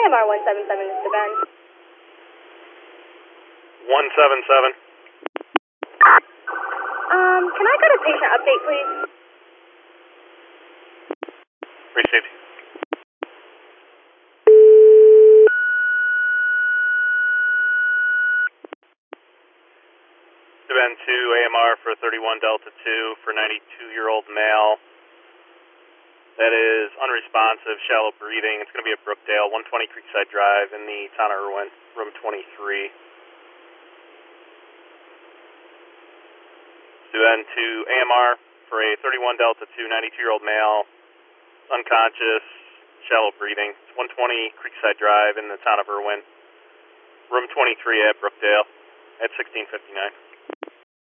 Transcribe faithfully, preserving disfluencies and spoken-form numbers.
M R one seven seven, this is Ben. one seven seven. Um, can I get a patient update, please? Received. Ben two A M R for thirty-one Delta two for ninety-two-year-old male. That is unresponsive, shallow breathing. It's going to be at Brookdale, one twenty Creekside Drive in the town of Irwin, room twenty-three. Ben two A M R for a thirty-one Delta two, ninety-two-year-old male, unconscious, shallow breathing. It's one twenty Creekside Drive in the town of Irwin, room twenty-three at Brookdale at sixteen fifty-nine.